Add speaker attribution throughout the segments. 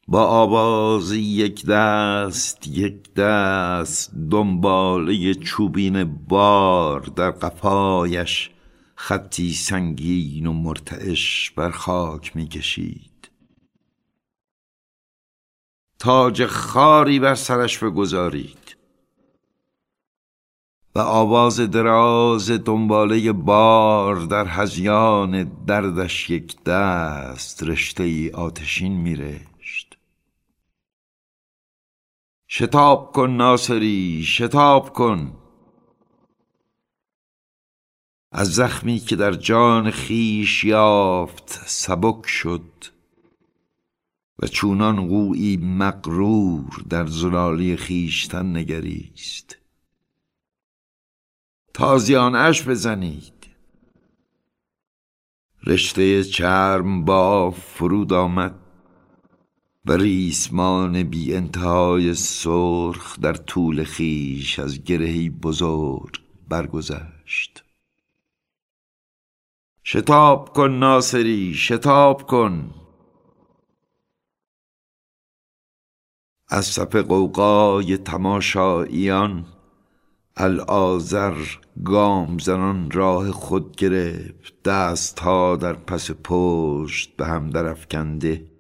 Speaker 1: با آواز یک دست دنباله چوبین بار در قفایش خطی سنگین و مرتعش بر خاک می کشید. تاج خاری بر سرش بگذارید و آواز دراز دنباله بار در هذیان دردش یک دست رشته آتشین می رشت. شتاب کن ناصری، شتاب کن. از زخمی که در جان خیش یافت سبک شد و چونان قویی مغرور در زلالی خیشتن نگریست. تازیانش بزنید. رشته چرم با فرود آمد و ریسمان بی انتهای سرخ در طول خیش از گرهی بزرگ برگذشت. شتاب کن ناصری، شتاب کن. از صف غوغای تماشاییان العازر گام زنان راه خود گرفت، دستها در پس پشت به هم درافکنده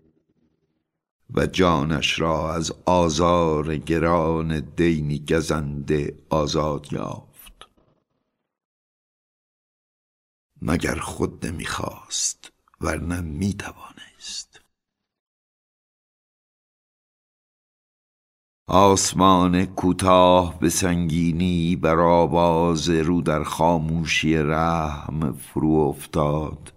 Speaker 1: و جانش را از آزار گران دینی گزنده آزاد یافت. مگر خود نمیخواست ورنه میتوانست. آسمان کوتاه به سنگینی بر آواز رو در خاموشی رحم فرو افتاد.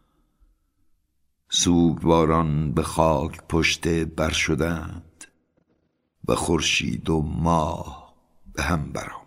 Speaker 1: سوگواران به خاک پشت بر شدند و خورشید و ماه به هم برآمدند.